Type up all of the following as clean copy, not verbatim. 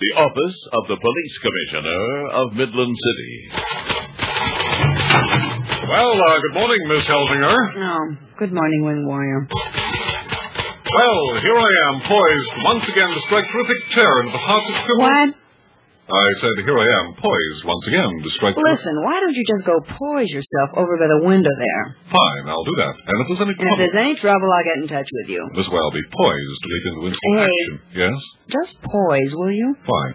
the office of the Police Commissioner of Midland City. Well, good morning, Miss Helfinger. Oh, good morning, Wing Warrior. Well, here I am, poised once again to strike terrific terror into the hearts of criminals. What? I said, here I am, poised once again to strike... Listen, why don't you just go poise yourself over by the window there? Fine, I'll do that. And if there's any trouble... If there's any trouble, I'll get in touch with you. This way I'll be poised to leap into instant action. Yes? Just poise, will you? Fine.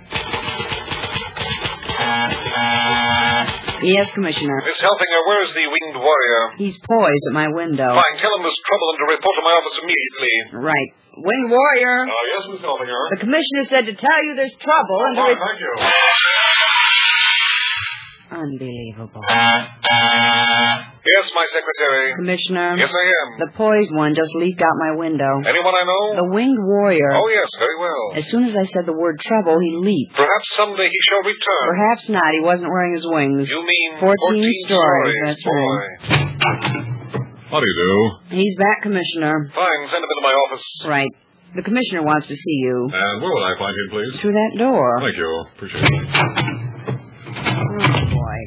Yes, Commissioner. Miss Helfinger, where's the winged warrior? He's poised at my window. Fine, tell him there's trouble and to report to my office immediately. Right. Winged Warrior. Yes, Miss Helfinger. The Commissioner said to tell you there's trouble and to... Thank you. Unbelievable. Yes, my secretary. Commissioner. Yes, I am. The poised one just leaped out my window. Anyone I know? The winged warrior. Oh, yes, very well. As soon as I said the word trouble, he leaped. Perhaps someday he shall return. Perhaps not. He wasn't wearing his wings. You mean 14 stories. That's right. How do you do? He's back, Commissioner. Fine, send him into my office. Right. The Commissioner wants to see you. And where will I find him, please? Through that door. Thank you. Appreciate it. Oh, boy.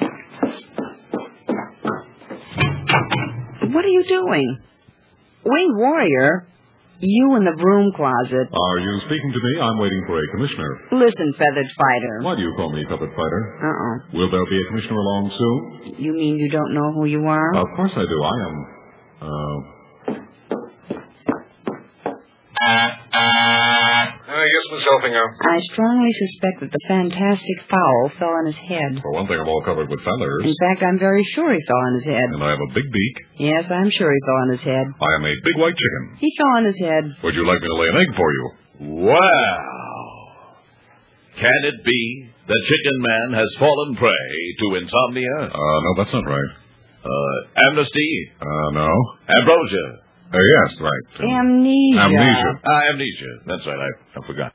What are you doing? Winged Warrior, you in the broom closet. Are you speaking to me? I'm waiting for a commissioner. Listen, Feathered Fighter. Why do you call me Puppet Fighter? Uh-oh. Will there be a commissioner along soon? You mean you don't know who you are? Of course I do. I am... Yes, Miss Helfinger. I strongly suspect that the fantastic fowl fell on his head. For one thing, I'm all covered with feathers. In fact, I'm very sure he fell on his head. And I have a big beak. Yes, I'm sure he fell on his head. I am a big white chicken. He fell on his head. Would you like me to lay an egg for you? Wow. Can it be that Chicken Man has fallen prey to insomnia? No, that's not right. Amnesty? No. Ambrosia? Yes, right. Amnesia. Amnesia. Amnesia. That's right. I forgot.